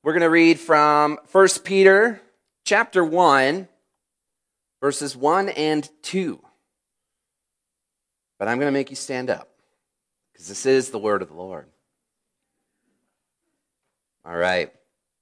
We're going to read from 1 Peter chapter 1, verses 1 and 2. But I'm going to make you stand up, because this is the word of the Lord. All right.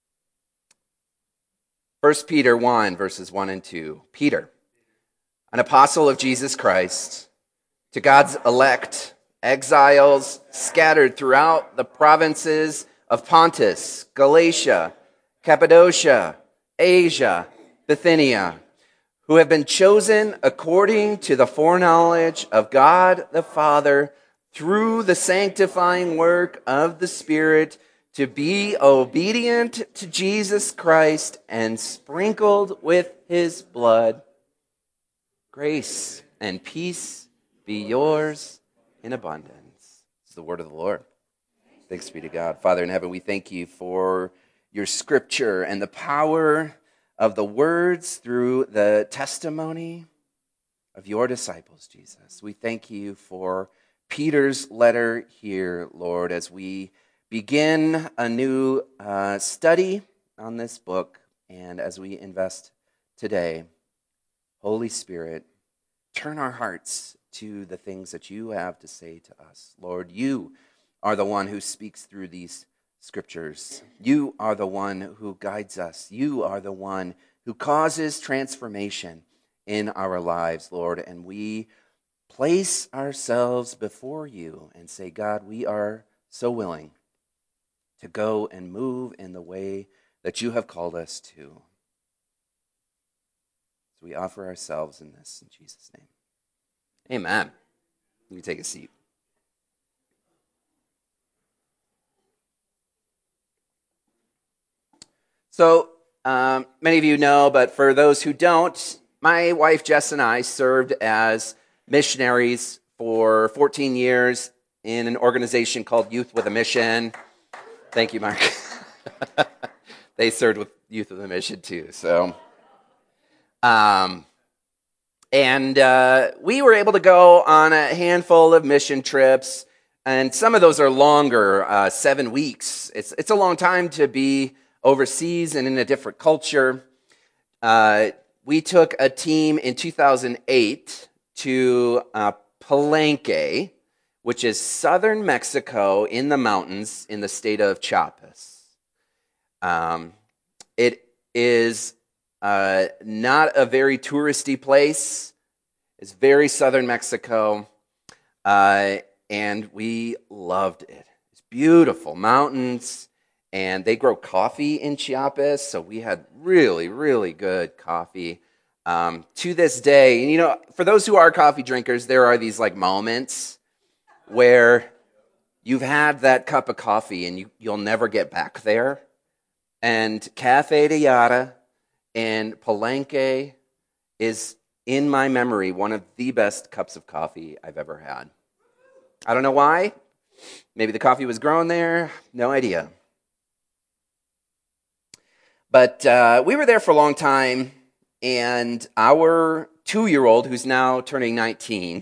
1 Peter 1, verses 1 and 2. Peter, an apostle of Jesus Christ, to God's elect, exiles scattered throughout the provinces of Pontus, Galatia, Cappadocia, Asia, Bithynia, who have been chosen according to the foreknowledge of God the Father through the sanctifying work of the Spirit, to be obedient to Jesus Christ and sprinkled with his blood. Grace and peace be yours in abundance. It's the word of the Lord. Thanks be to God. Father in heaven, we thank you for your scripture and the power of the words through the testimony of your disciples, Jesus. We thank you for Peter's letter here, Lord, as we begin a new study on this book, and as we invest today. Holy Spirit, turn our hearts to the things that you have to say to us. Lord, you are the one who speaks through these scriptures. You are the one who guides us. You are the one who causes transformation in our lives, Lord. And we place ourselves before you and say, God, we are so willing to go and move in the way that you have called us to. So we offer ourselves in this in Jesus' name. Amen. You can take a seat. So, many of you know, but for those who don't, my wife Jess and I served as missionaries for 14 years in an organization called Youth with a Mission. Thank you, Mark. They served with Youth with a Mission too. So, we were able to go on a handful of mission trips, and some of those are longer, 7 weeks. It's a long time to be overseas and in a different culture. We took a team in 2008 to Palenque, which is southern Mexico in the mountains in the state of Chiapas. It is not a very touristy place. It's very southern Mexico, and we loved it. It's beautiful mountains. And they grow coffee in Chiapas, so we had really, really good coffee. To this day, and you know, for those who are coffee drinkers, there are these like moments where you've had that cup of coffee and you'll never get back there. And Cafe de Yara in Palenque is, in my memory, one of the best cups of coffee I've ever had. I don't know why. Maybe the coffee was grown there. No idea. But we were there for a long time, and our 2-year-old, who's now turning 19,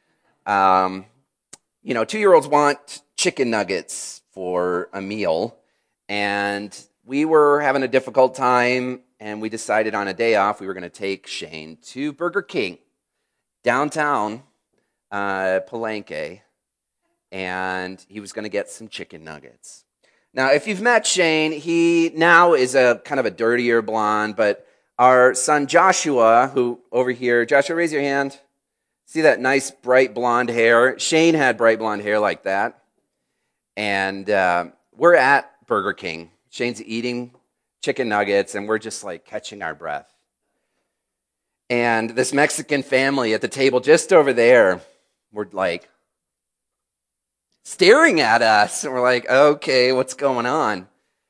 2-year-olds want chicken nuggets for a meal, and we were having a difficult time, and we decided on a day off we were going to take Shane to Burger King, downtown Palenque, and he was going to get some chicken nuggets. Now, if you've met Shane, he now is a kind of a dirtier blonde, but our son Joshua, who over here, Joshua, raise your hand. See that nice bright blonde hair? Shane had bright blonde hair like that. And we're at Burger King. Shane's eating chicken nuggets, and we're just like catching our breath. And this Mexican family at the table just over there, we're like, staring at us, and we're like, okay, what's going on?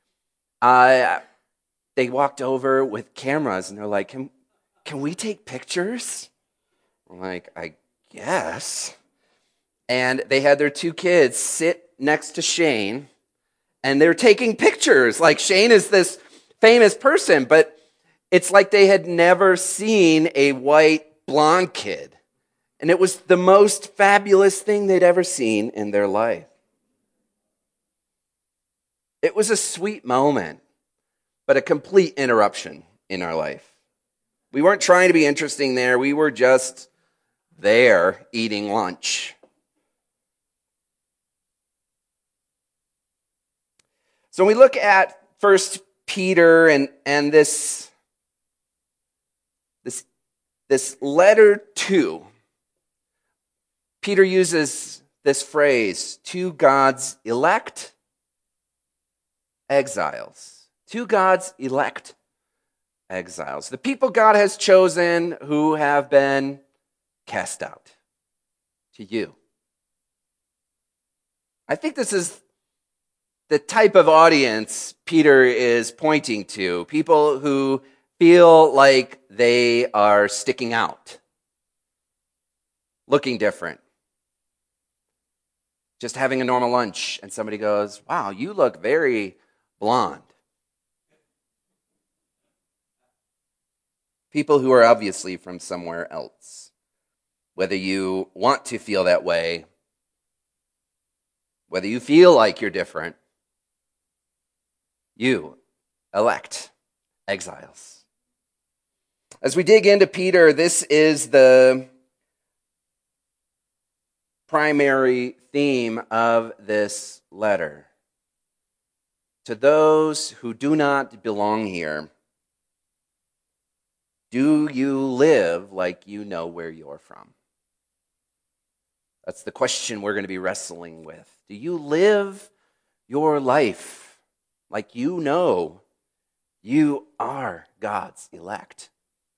They walked over with cameras, and they're like, can we take pictures? I'm like, I guess. And they had their 2 kids sit next to Shane, and they're taking pictures. Like, Shane is this famous person, but it's like they had never seen a white blonde kid. And it was the most fabulous thing they'd ever seen in their life. It was a sweet moment. but a complete interruption in our life. We weren't trying to be interesting there. We were just there eating lunch. So when we look at First Peter and this letter to, Peter uses this phrase, to God's elect exiles. To God's elect exiles. The people God has chosen who have been cast out. To you. I think this is the type of audience Peter is pointing to. People who feel like they are sticking out. Looking different. Just having a normal lunch and somebody goes, wow, you look very blonde. People who are obviously from somewhere else. Whether you want to feel that way, whether you feel like you're different, you elect exiles. As we dig into Peter, this is the primary theme of this letter. To those who do not belong here, do you live like you know where you're from? That's the question we're going to be wrestling with. Do you live your life like you know you are God's elect,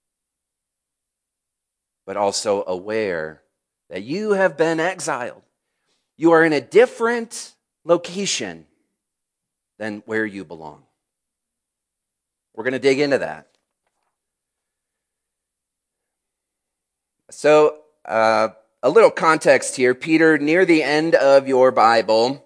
but also aware that you have been exiled? You are in a different location than where you belong. We're going to dig into that. So, a little context here. Peter, near the end of your Bible,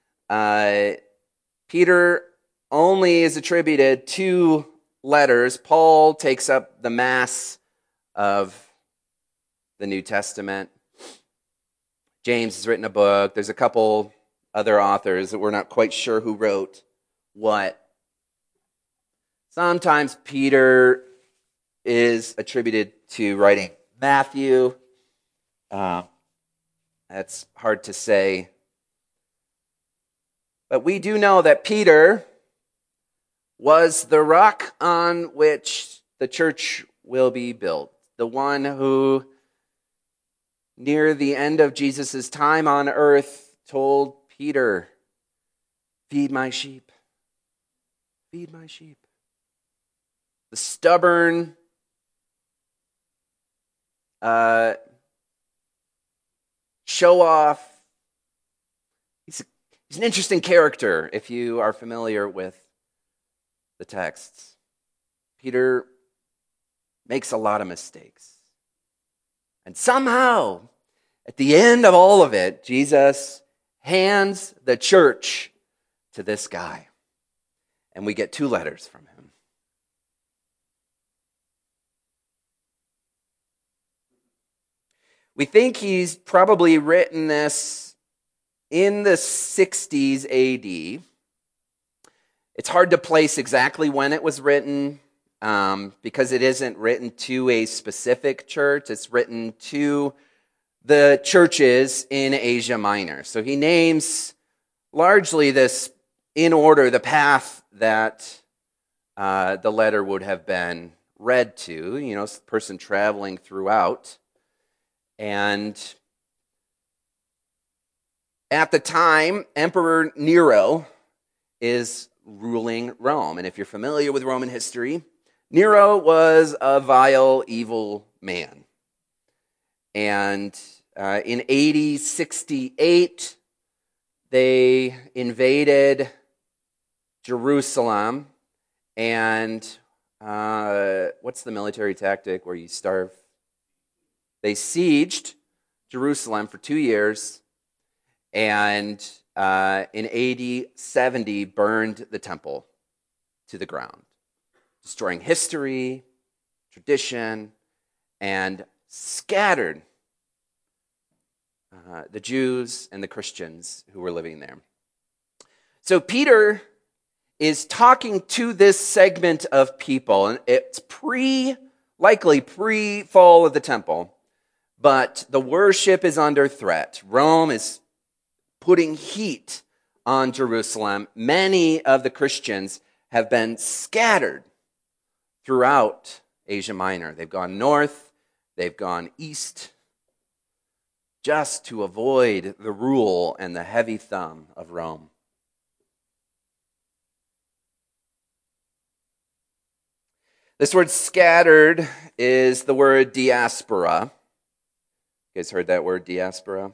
Peter only is attributed 2 letters. Paul takes up the mass of the New Testament. James has written a book. There's a couple other authors that we're not quite sure who wrote what. Sometimes Peter is attributed to writing Matthew. That's hard to say. But we do know that Peter was the rock on which the church will be built. The one who, near the end of Jesus' time on earth, told Peter, feed my sheep. Feed my sheep. The stubborn, show off. He's an interesting character if you are familiar with the texts. Peter makes a lot of mistakes. And somehow, at the end of all of it, Jesus hands the church to this guy. And we get 2 letters from him. We think he's probably written this in the 60s AD. It's hard to place exactly when it was written because it isn't written to a specific church. It's written to the churches in Asia Minor. So he names largely this in order, the path that the letter would have been read to, the person traveling throughout. And at the time, Emperor Nero is ruling Rome. And if you're familiar with Roman history, Nero was a vile, evil man. And in AD 68, they invaded Jerusalem. And what's the military tactic where you starve? They sieged Jerusalem for 2 years, and in AD 70 burned the temple to the ground, destroying history, tradition, and scattered the Jews and the Christians who were living there. So Peter is talking to this segment of people, and it's likely pre-fall of the temple, but the worship is under threat. Rome is putting heat on Jerusalem. Many of the Christians have been scattered throughout Asia Minor. They've gone north, they've gone east, just to avoid the rule and the heavy thumb of Rome. This word scattered is the word diaspora. You guys heard that word, diaspora?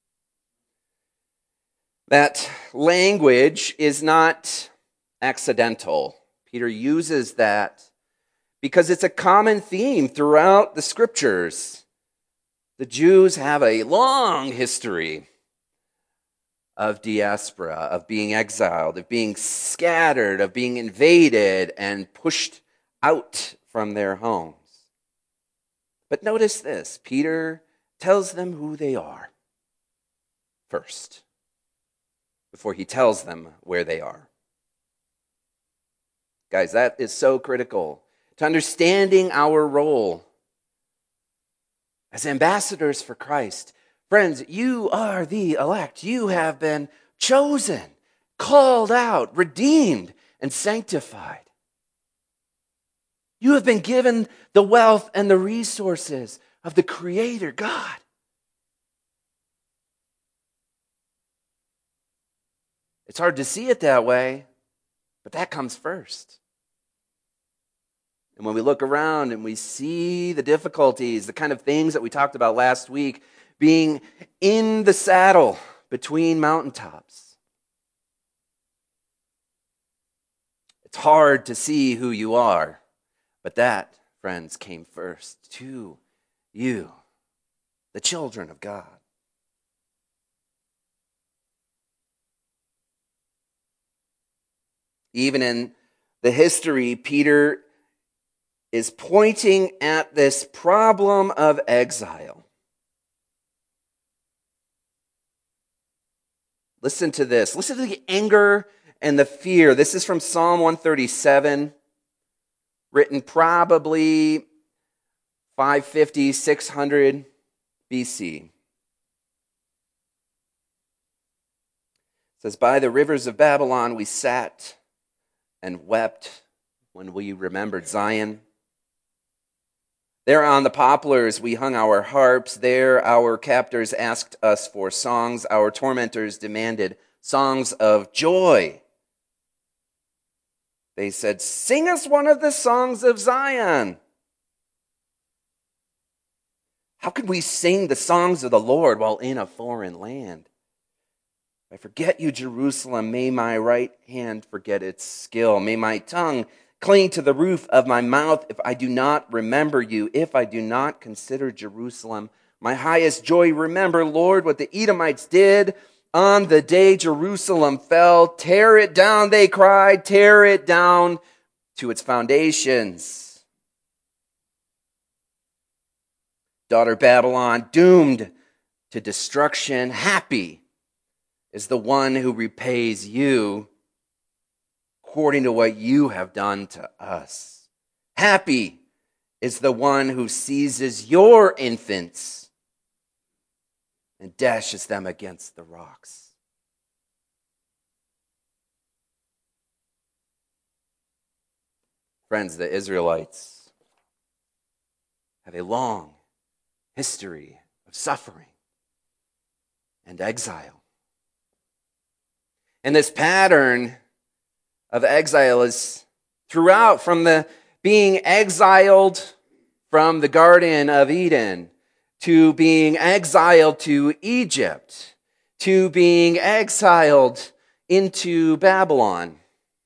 That language is not accidental. Peter uses that because it's a common theme throughout the scriptures. The Jews have a long history of diaspora, of being exiled, of being scattered, of being invaded and pushed out from their homes. But notice this, Peter tells them who they are first, before he tells them where they are. Guys, that is so critical to understanding our role as ambassadors for Christ. Friends, you are the elect. You have been chosen, called out, redeemed, and sanctified. You have been given the wealth and the resources of the Creator God. It's hard to see it that way, but that comes first. And when we look around and we see the difficulties, the kind of things that we talked about last week, being in the saddle between mountaintops, it's hard to see who you are. But that, friends, came first to you, the children of God. Even in the history, Peter is pointing at this problem of exile. Listen to this. Listen to the anger and the fear. This is from Psalm 137, written probably 550, 600 BC. It says, "By the rivers of Babylon we sat and wept when we remembered Zion. There on the poplars we hung our harps. There our captors asked us for songs. Our tormentors demanded songs of joy. They said, 'Sing us one of the songs of Zion.' How could we sing the songs of the Lord while in a foreign land? If I forget you, Jerusalem, may my right hand forget its skill. May my tongue cling to the roof of my mouth if I do not remember you, if I do not consider Jerusalem my highest joy. Remember, Lord, what the Edomites did on the day Jerusalem fell. Tear it down, they cried, tear it down to its foundations. Daughter Babylon, doomed to destruction, happy is the one who repays you according to what you have done to us. Happy is the one who seizes your infants and dashes them against the rocks." Friends, the Israelites have a long history of suffering and exile. And this pattern of exile is throughout, from the being exiled from the Garden of Eden, to being exiled to Egypt, to being exiled into Babylon,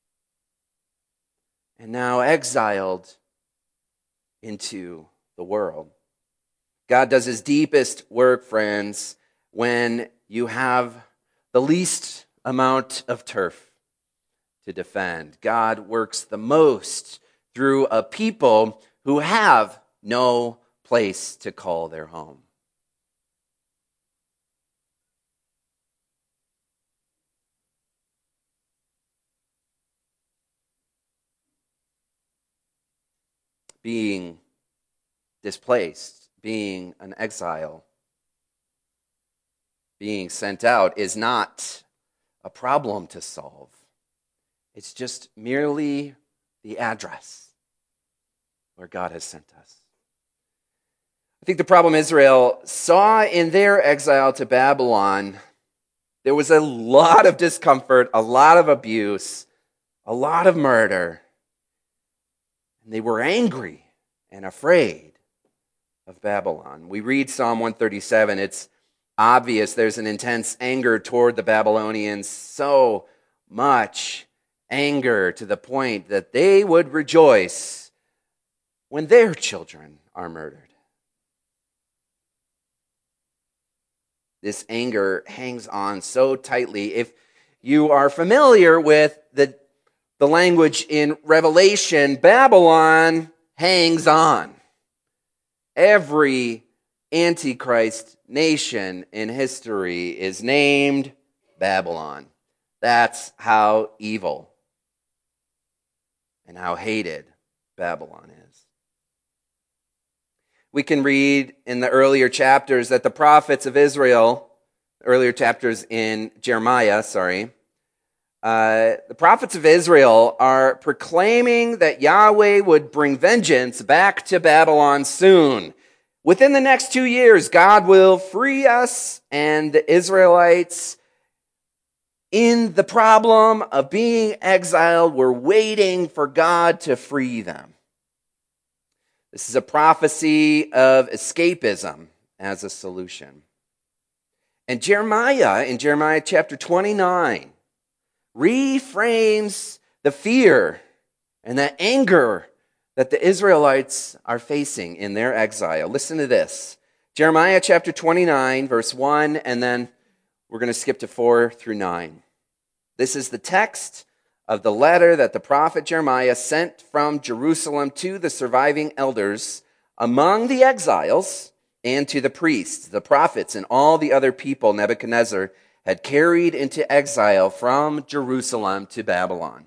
and now exiled into the world. God does his deepest work, friends, when you have the least amount of turf to defend. God works the most through a people who have no place to call their home. being displaced, being an exile, being sent out is not a problem to solve. It's just merely the address where God has sent us. I think the problem Israel saw in their exile to Babylon, there was a lot of discomfort, a lot of abuse, a lot of murder. And they were angry and afraid of Babylon. We read Psalm 137. It's obvious there's an intense anger toward the Babylonians, so much anger to the point that they would rejoice when their children are murdered. This anger hangs on so tightly. If you are familiar with the language in Revelation, Babylon hangs on. Every Antichrist nation in history is named Babylon. That's how evil and how hated Babylon is. We can read in the earlier chapters that the prophets of Israel, earlier chapters in Jeremiah, the prophets of Israel are proclaiming that Yahweh would bring vengeance back to Babylon soon. Within the next 2 years, God will free us and the Israelites. In the problem of being exiled, we're waiting for God to free them. This is a prophecy of escapism as a solution. And Jeremiah, in Jeremiah chapter 29, reframes the fear and the anger that the Israelites are facing in their exile. Listen to this. Jeremiah chapter 29, verse 1, and then we're going to skip to 4 through 9. This is the text of the letter that the prophet Jeremiah sent from Jerusalem to the surviving elders among the exiles and to the priests, the prophets, and all the other people Nebuchadnezzar had carried into exile from Jerusalem to Babylon.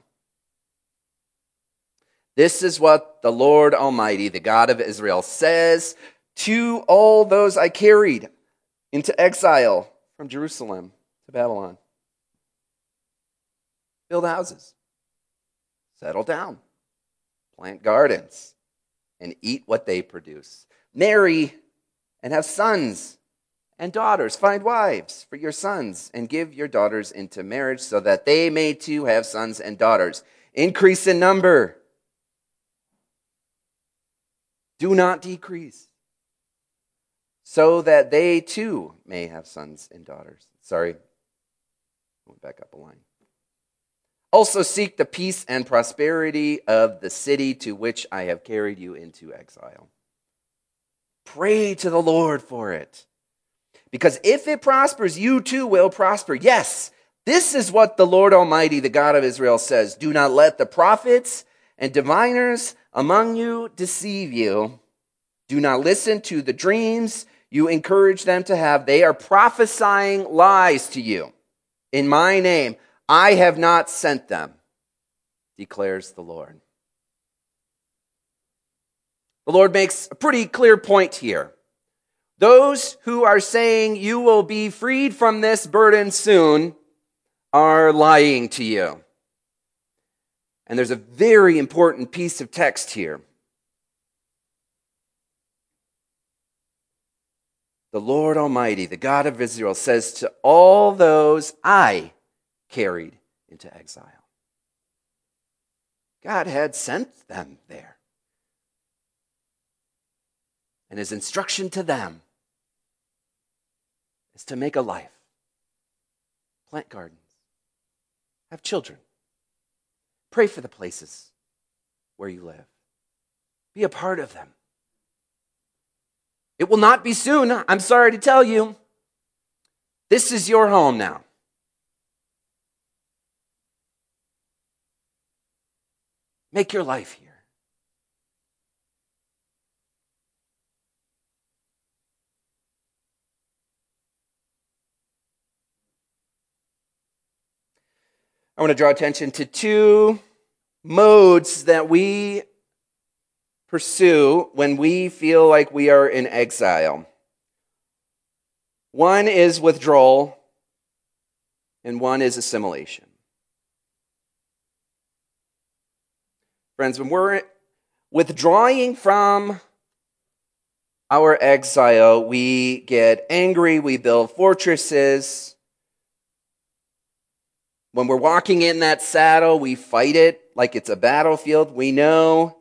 This is what the Lord Almighty, the God of Israel, says to all those I carried into exile from Jerusalem to Babylon. Build houses, settle down, plant gardens, and eat what they produce. Marry and have sons and daughters. Find wives for your sons and give your daughters into marriage so that they may too have sons and daughters. Increase in number. Do not decrease, so that they too may have sons and daughters. Sorry, went back up a line. Also seek the peace and prosperity of the city to which I have carried you into exile. Pray to the Lord for it, because if it prospers, you too will prosper. Yes, this is what the Lord Almighty, the God of Israel, says. Do not let the prophets and diviners among you deceive you. Do not listen to the dreams you encourage them to have. They are prophesying lies to you. In my name, I have not sent them, declares the Lord. The Lord makes a pretty clear point here. Those who are saying you will be freed from this burden soon are lying to you. And there's a very important piece of text here. The Lord Almighty, the God of Israel, says to all those I carried into exile. God had sent them there. And his instruction to them is to make a life, plant gardens, have children, pray for the places where you live, be a part of them. It will not be soon, I'm sorry to tell you. This is your home now. Make your life here. I want to draw attention to two modes that we pursue when we feel like we are in exile. One is withdrawal, and one is assimilation. Friends, when we're withdrawing from our exile, we get angry, we build fortresses. When we're walking in that saddle, we fight it like it's a battlefield. We know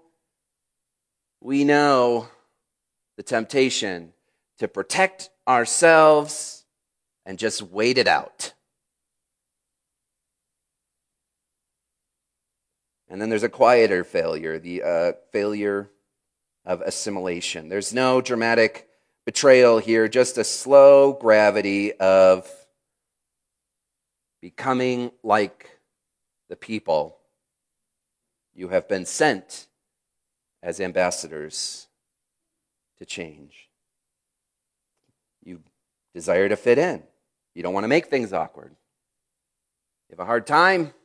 the temptation to protect ourselves and just wait it out. And then there's a quieter failure, the failure of assimilation. There's no dramatic betrayal here, just a slow gravity of becoming like the people you have been sent as ambassadors to change. You desire to fit in. You don't want to make things awkward. You have a hard time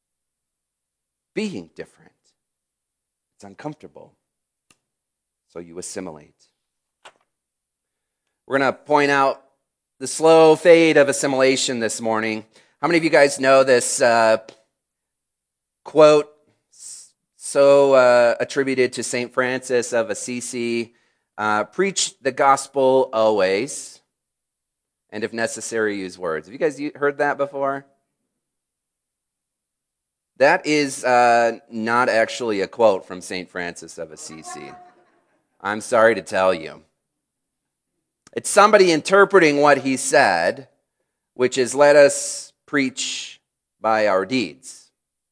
being different. It's uncomfortable. So you assimilate. We're going to point out the slow fade of assimilation this morning. How many of you guys know this quote so attributed to St. Francis of Assisi? Preach the gospel always, and if necessary, use words. Have you guys heard that before? That is not actually a quote from St. Francis of Assisi. I'm sorry to tell you. It's somebody interpreting what he said, which is, let us preach by our deeds.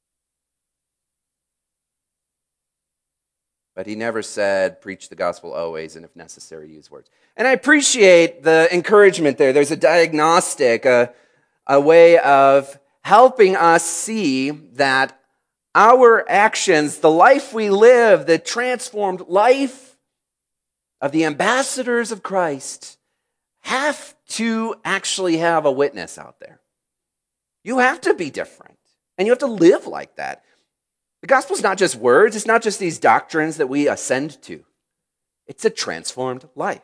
But he never said, preach the gospel always, and if necessary, use words. And I appreciate the encouragement there. There's a diagnostic, a way of helping us see that our actions, the life we live, the transformed life of the ambassadors of Christ, have to actually have a witness out there. You have to be different, and you have to live like that. The gospel is not just words. It's not just these doctrines that we ascend to. It's a transformed life.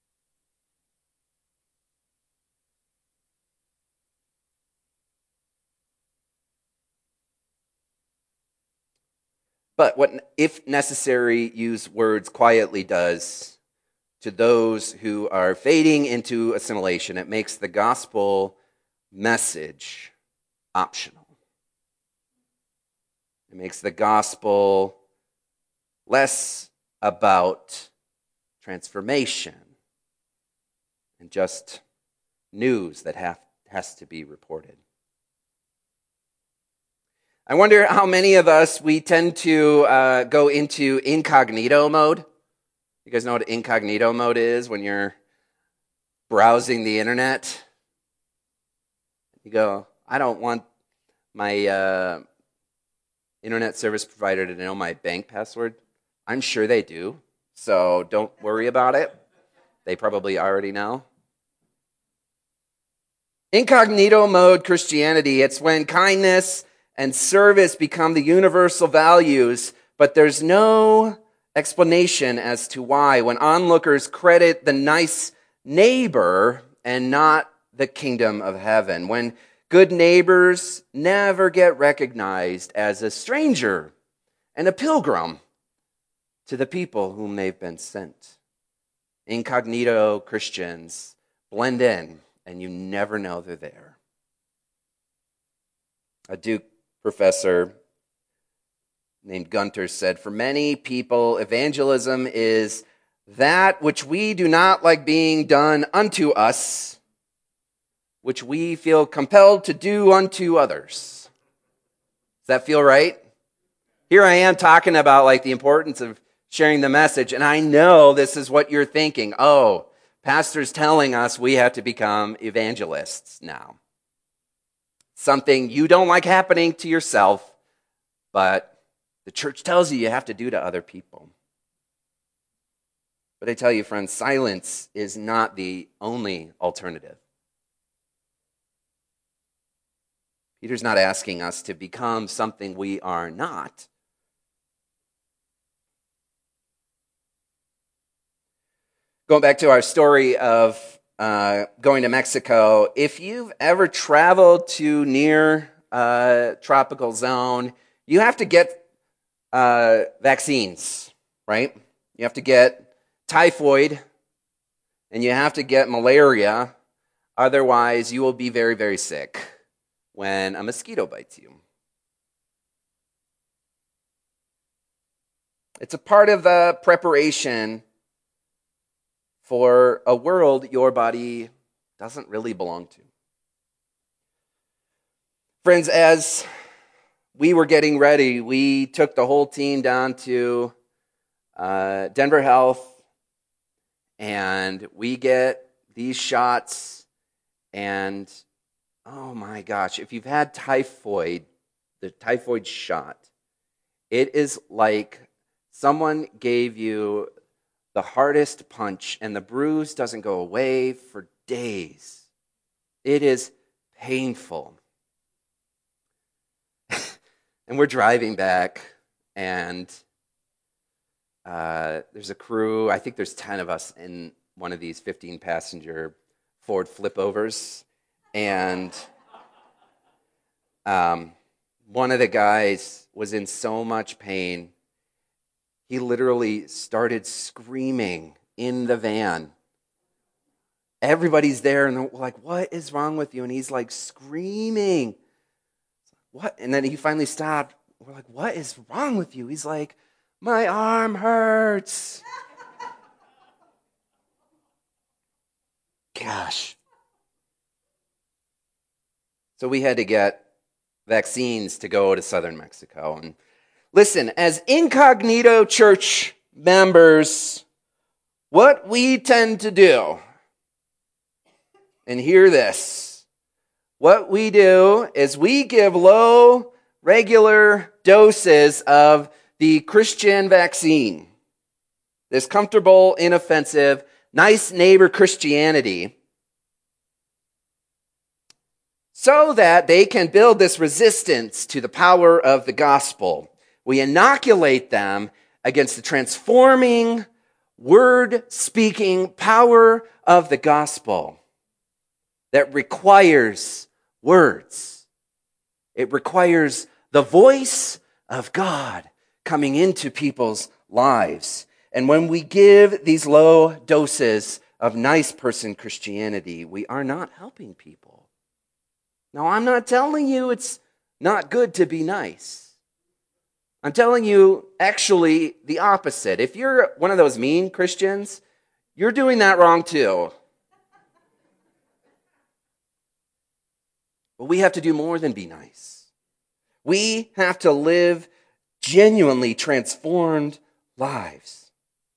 But what, if necessary, use words quietly does to those who are fading into assimilation, it makes the gospel message optional. It makes the gospel less about transformation and just news that has to be reported. I wonder how many of us, we tend to go into incognito mode. You guys know what incognito mode is when you're browsing the internet? You go, I don't want my internet service provider to know my bank password. I'm sure they do, so don't worry about it. They probably already know. Incognito mode Christianity, it's when kindness and service become the universal values, but there's no explanation as to why. When onlookers credit the nice neighbor and not the kingdom of heaven. When good neighbors never get recognized as a stranger and a pilgrim to the people whom they've been sent. Incognito Christians blend in, and you never know they're there. A Duke professor named Gunter said, for many people, evangelism is that which we do not like being done unto us, which we feel compelled to do unto others. Does that feel right? Here I am talking about like the importance of sharing the message, and I know this is what you're thinking. Oh, pastor's telling us we have to become evangelists now. Something you don't like happening to yourself, but the church tells you have to do to other people. But I tell you, friends, silence is not the only alternative. Peter's not asking us to become something we are not. Going back to our story of going to Mexico, if you've ever traveled to near a tropical zone, you have to get vaccines, right? You have to get typhoid and you have to get malaria. Otherwise, you will be very, very sick when a mosquito bites you. It's a part of the preparation for a world your body doesn't really belong to. Friends, as we were getting ready, we took the whole team down to Denver Health, and we get these shots, and oh my gosh, if you've had typhoid, the typhoid shot, it is like someone gave you the hardest punch, and the bruise doesn't go away for days. It is painful. And we're driving back, and there's a crew. I think there's 10 of us in one of these 15-passenger Ford flipovers. And one of the guys was in so much pain, he literally started screaming in the van. Everybody's there, and they're like, "What is wrong with you?" And he's like screaming. What? And then he finally stopped. We're like, "What is wrong with you?" He's like, "My arm hurts." Gosh. So we had to get vaccines to go to southern Mexico. And listen, as incognito church members, what we tend to do, and hear this, what we do is we give low, regular doses of the Christian vaccine, this comfortable, inoffensive, nice neighbor Christianity, so that they can build this resistance to the power of the gospel. We inoculate them against the transforming, word-speaking power of the gospel that requires words. It requires the voice of God coming into people's lives. And when we give these low doses of nice person Christianity, we are not helping people. Now, I'm not telling you it's not good to be nice. I'm telling you actually the opposite. If you're one of those mean Christians, you're doing that wrong too. But we have to do more than be nice. We have to live genuinely transformed lives,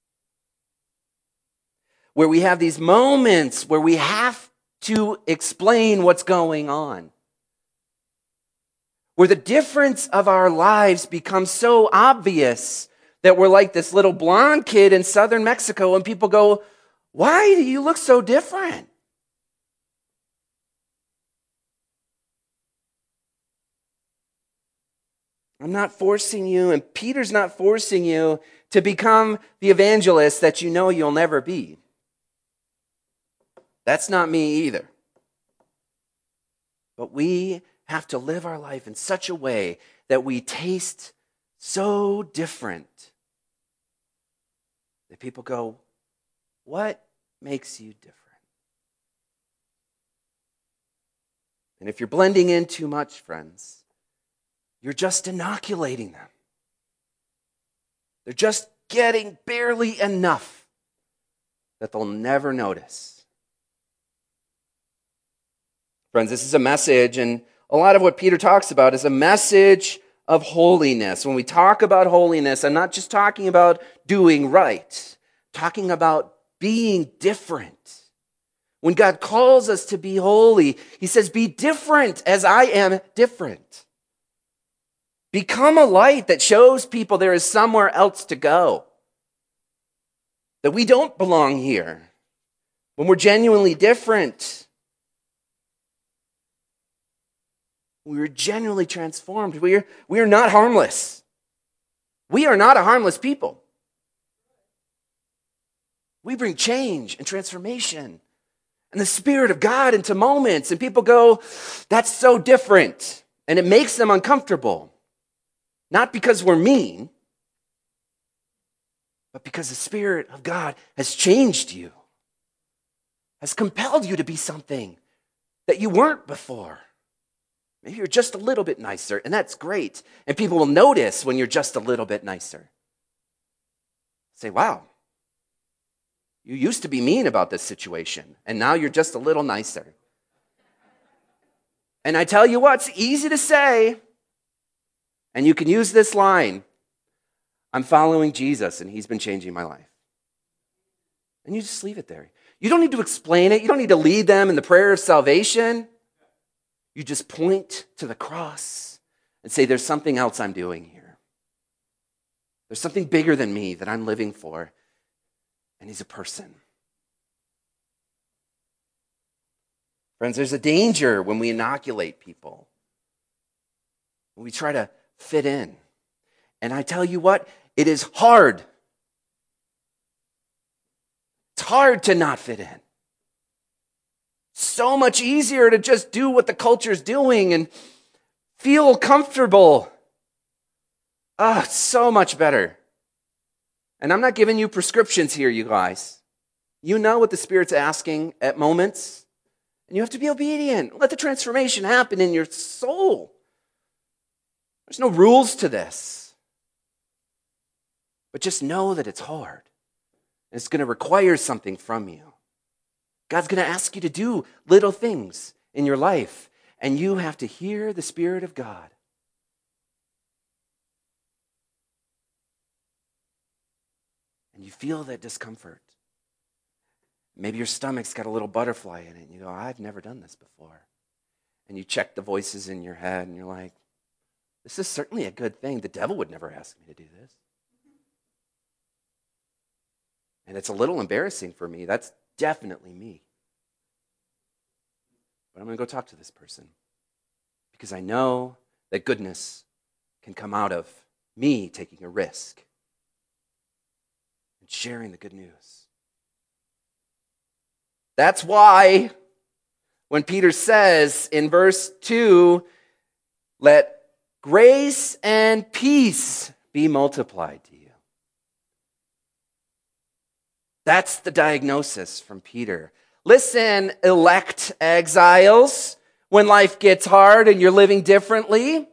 where we have these moments where we have to explain what's going on, where the difference of our lives becomes so obvious that we're like this little blonde kid in southern Mexico, and people go, "Why do you look so different?" I'm not forcing you, and Peter's not forcing you to become the evangelist that you know you'll never be. That's not me either. But we have to live our life in such a way that we taste so different that people go, "What makes you different?" And if you're blending in too much, friends, you're just inoculating them. They're just getting barely enough that they'll never notice. Friends, this is a message, and a lot of what Peter talks about is a message of holiness. When we talk about holiness, I'm not just talking about doing right, I'm talking about being different. When God calls us to be holy, he says, "Be different as I am different." Become a light that shows people there is somewhere else to go, that we don't belong here. When we're genuinely different, we are genuinely transformed. We are not harmless. We are not a harmless people. We bring change and transformation and the Spirit of God into moments. And people go, that's so different. And it makes them uncomfortable. Not because we're mean, but because the Spirit of God has changed you, has compelled you to be something that you weren't before. Maybe you're just a little bit nicer, and that's great. And people will notice when you're just a little bit nicer. Say, wow, you used to be mean about this situation, and now you're just a little nicer. And I tell you what, it's easy to say, and you can use this line, I'm following Jesus, and he's been changing my life. And you just leave it there. You don't need to explain it. You don't need to lead them in the prayer of salvation. You just point to the cross and say, there's something else I'm doing here. There's something bigger than me that I'm living for, and he's a person. Friends, there's a danger when we inoculate people, when we try to fit in. And I tell you what, it is hard. It's hard to not fit in. So much easier to just do what the culture's doing and feel comfortable. It's so much better. And I'm not giving you prescriptions here, you guys. You know what the Spirit's asking at moments, and you have to be obedient. Let the transformation happen in your soul. There's no rules to this. But just know that it's hard. And it's going to require something from you. God's going to ask you to do little things in your life, and you have to hear the Spirit of God. And you feel that discomfort. Maybe your stomach's got a little butterfly in it, and you go, I've never done this before. And you check the voices in your head, and you're like, this is certainly a good thing. The devil would never ask me to do this. And it's a little embarrassing for me. That's definitely me. But I'm going to go talk to this person because I know that goodness can come out of me taking a risk and sharing the good news. That's why when Peter says in verse 2, let grace and peace be multiplied to you. That's the diagnosis from Peter. Listen, elect exiles, when life gets hard and you're living differently,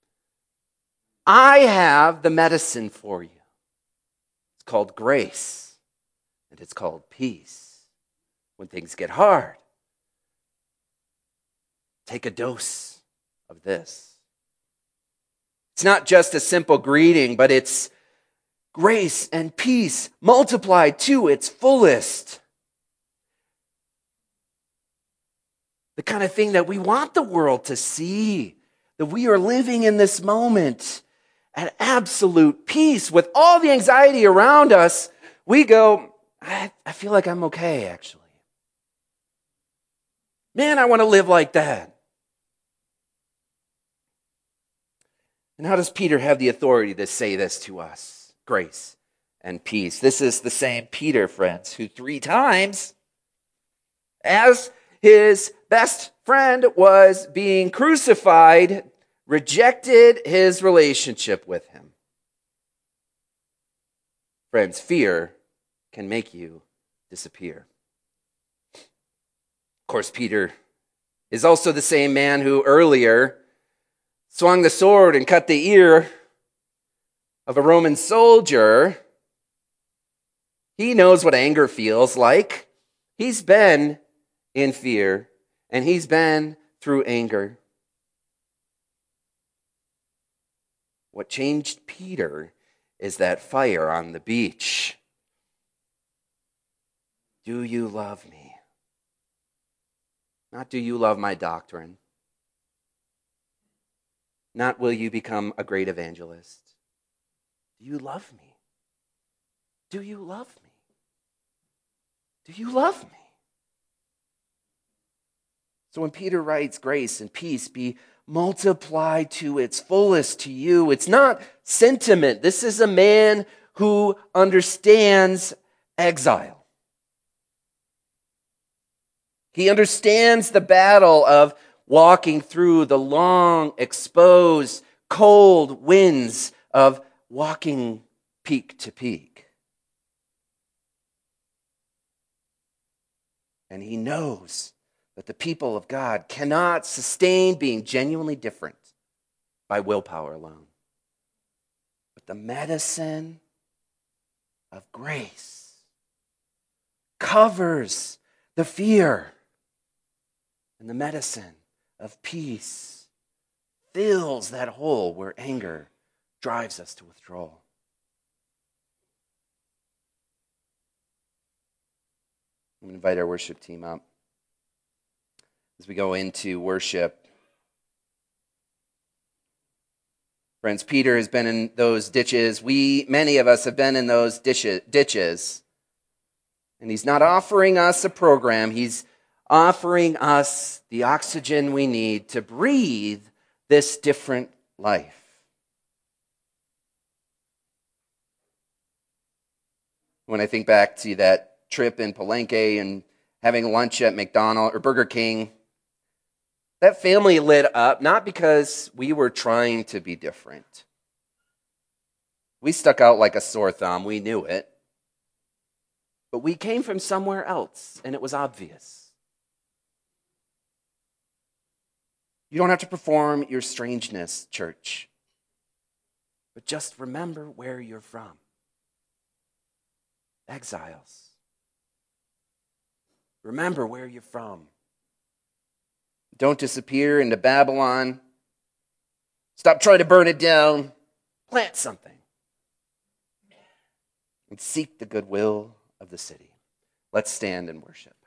I have the medicine for you. It's called grace, and it's called peace. When things get hard, take a dose of this. It's not just a simple greeting, but it's grace and peace multiplied to its fullest. The kind of thing that we want the world to see, that we are living in this moment at absolute peace with all the anxiety around us. We go, I feel like I'm okay, actually. Man, I want to live like that. And how does Peter have the authority to say this to us? Grace and peace. This is the same Peter, friends, who 3 times, as his best friend was being crucified, rejected his relationship with him. Friends, fear can make you disappear. Of course, Peter is also the same man who earlier swung the sword and cut the ear of a Roman soldier. He knows what anger feels like. He's been in fear, and he's been through anger. What changed Peter is that fire on the beach. Do you love me? Not do you love my doctrine? Not will you become a great evangelist? Do you love me? Do you love me? Do you love me? So when Peter writes, grace and peace be multiplied to its fullest to you, it's not sentiment. This is a man who understands exile. He understands the battle of walking through the long, exposed, cold winds of walking peak to peak. And he knows that the people of God cannot sustain being genuinely different by willpower alone. But the medicine of grace covers the fear, and the medicine of peace fills that hole where anger drives us to withdrawal. I'm going to invite our worship team up as we go into worship. Friends, Peter has been in those ditches. Many of us have been in those ditches. And he's not offering us a program. He's offering us the oxygen we need to breathe this different life. When I think back to that trip in Palenque and having lunch at McDonald's or Burger King, that family lit up not because we were trying to be different. We stuck out like a sore thumb. We knew it. But we came from somewhere else, and it was obvious. You don't have to perform your strangeness, church. But just remember where you're from. Exiles. Remember where you're from. Don't disappear into Babylon. Stop trying to burn it down. Plant something. And seek the goodwill of the city. Let's stand and worship.